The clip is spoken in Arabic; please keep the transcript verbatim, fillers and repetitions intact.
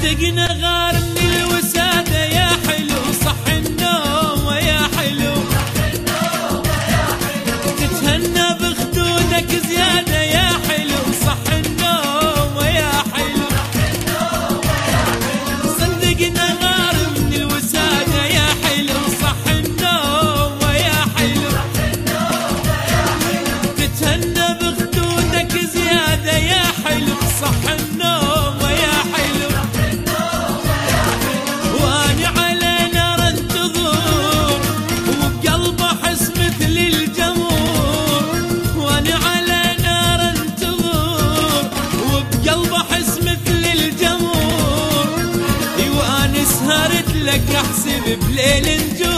صدقنا غار من الوسادة يا حلو صح النوم ويا حلو تتهنى بخدودك زيادة يا حلو صح النوم ويا حلو صدقنا غار من الوسادة يا حلو صح النوم ويا حلو تتهنى بخدودك زيادة يا حلو صح النوم ويا حلو واني على نار انتظر وبقلبه احس مثل الجمر واني على نار انتظر وبقلبه احس مثل الجمر وانا سهرت لك احسب بليل نجوم